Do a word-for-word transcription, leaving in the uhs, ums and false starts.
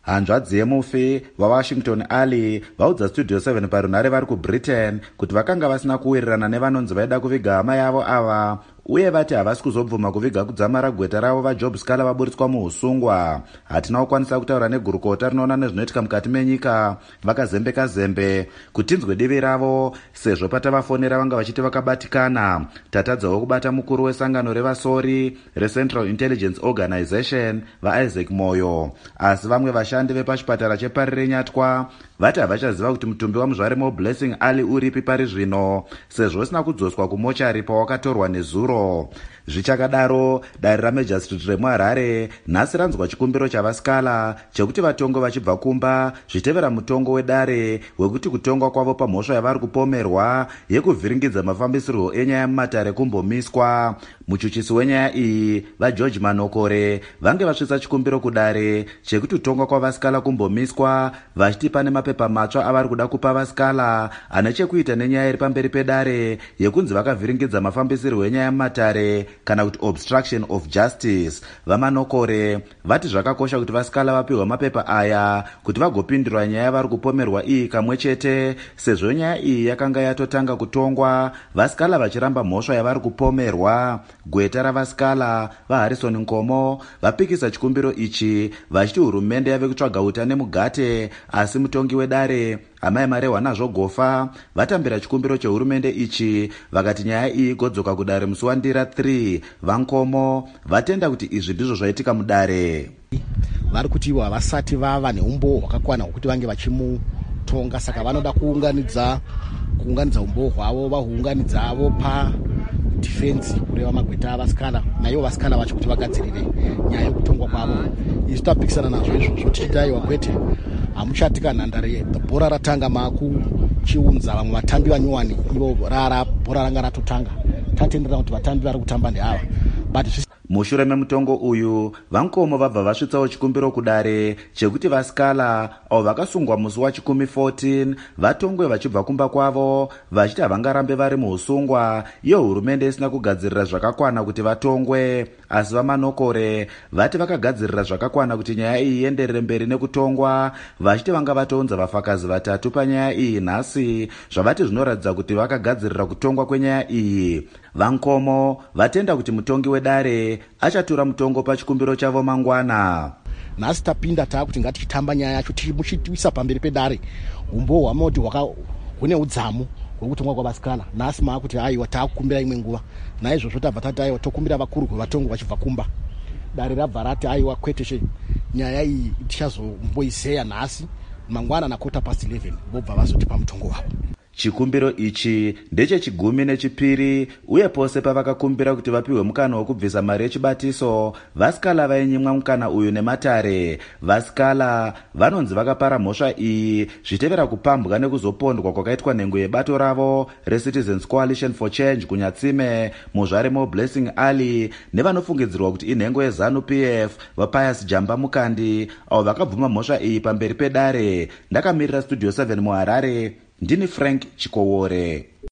Hanzvadzi yemufi waWashington Ali vaudza Studio seven parunhare vari kuBritain kuti vakanga vasina kuwirirana nevanonzi vaida kuviga hama yavo ava, uye vati havasi kuzobvuma kuviga kudzamara gweta ravo vaJob Scaler vaburitswa muusungwa. Hatina kukwanisa kutaura negurukota rinoona nezvinoitika mukati menyika vakazembeka zembe kutinzwe divi ravo sezvo patavafonera vanga vachiti vakabatikana. Tatadzawo kubata mukuru wesangano revasori reCentral Intelligence Organization vaIsaac Moyo, asi vamwe vashandi vepachipatara cheParire Nyatwa vati havachaziva kuti mutumbi waMuzvaremo Blessing Ali uripi pari zvino, sezvo usina kudzoswa kumochari pawakatorwa nezuro. Zvichakadaro, dare raMajistrate remuHarare nhasi ranzwa chikumbiro chavaScaler chekuti vatongo vachibva kumba zvitevera mutongo wedare wekuti kutongwa kwavo pamhosva yavari kupomerwa yekuvhiringidza mafambisirwo enyaya mumatare kumbomiswa. Muchuchisi wenyaya iyi vaGeorge Manokore vange vasvitsa chikumbiro kudare chekuti kutongwa kwavaScaler kumbomiswa, vachiti pane mapepa matsva avari kuda kupa vaScaler ane chekuita nenyaya iri pamberi pedare yekunzi vakavhiringidza mafambisirwo enyaya mumatare kana kuti obstruction of justice. VaManokore vati zvakakosha kuti vaScaler vapiwe mapepa aya kuti vagopindura nyaya yavari kupomerwa iyi kamwe chete, sezvo nyaya iyi yakanga yatotanga kutongwa vaScaler vachiramba mhosva yavari kupomerwa. Gweta ravaScaler vaHarrison Nkomo vapikisa chikumbiro ichi vachiti hurumende yave kutsvaga utane mugate, asi mutongi wedare amai Marehwa nazvo Gofa vatambira chikumbiro chehurumende ichi vakati nyaya iyi igodzoka kudare musi waNdira three. VaNkomo vatenda kuti izvi ndizvo zvaitika mudare. Vari kuti ivo havasati vava neumbo hwakakwana hwekuti vange vachimutonga, saka vanoda kuunganidza kuunganidza umbo hwavo vahuunganidza vopa defense kureva magweta avaScaler, naivo vaScaler vacho kuti vagadzirire nyaya yekutongwa kwavo. Izvi tapikisana nazvo izvozvo tichitaiwa kwete hamuchati kana nhandare bhora ratanga makuchiunza vamwe vatambi vanyuwani, ivo rara bhora ranga ratotanga tatenderera kuti vatambi vari kutamba ndeava. But mushure memutongo uyu vaNkomo vabva vasvitsawo chikumbiro kudare chekuti vaScaler avo vakasungwa musi wachikumi fourteen vatongwe vachibva kumba kwavo, vachiti havangarambe vari muusungwa iyo hurumende isina kugadzirira zvakakwana kuti vatongwe. Asi vaManokore vati vakagadzirira zvakakwana kuti nyaya iyi ienderere mberi nekutongwa, vachiti vanga vatounza vafakazi vatatu panyaya iyi nhasi, zvavati zvinoratidza kuti vakagadzirira kutongwa kwenyaya iyi. VaNkomo vatenda kuti mutongi wedare achatura mutongo pachikumbiro chavo mangwana. Nhasi tapinda taakuti ngatichitamba nyaya yacho tichimuchitisa pamberi pedare umbo hwamoti hune udzamu hwekutongwa kwavaScaler. Nhasi maakuti aiwa taakukumbira imwe nguva, naizvozvo tabva tati aiwa tokumbira vakuru kwevatongo vachibva kumba. Dare rabva rati aiwa kwete nyaya iyi tichazomboizeya nhasi mangwana na quarter past eleven vobva vazotipa mutongo wavo. Chikumbiro ichi ndechechigumi nechipiri, uye pose pavakakumbira kuti vapiwe mukana wokubvisa mari yechibatiso, vaScaler vainyimwa mukana uyu nematare. vaScaler vanonzi vakapara mhosva iyi zvitevera kupambwa nekuzopondwa kwakaitwa nhengo yebato ravo reCitizens Coalition for Change kunyatsime Muzvaremo Blessing Ali nevanofungidzirwa kuti inhengo yeZANU P F vaPius Jamba Mukandi avo vakabvuma mhosva iyi pamberi pedare. Ndakamirira Studio seven muHarare, ndini Frank Chikowore.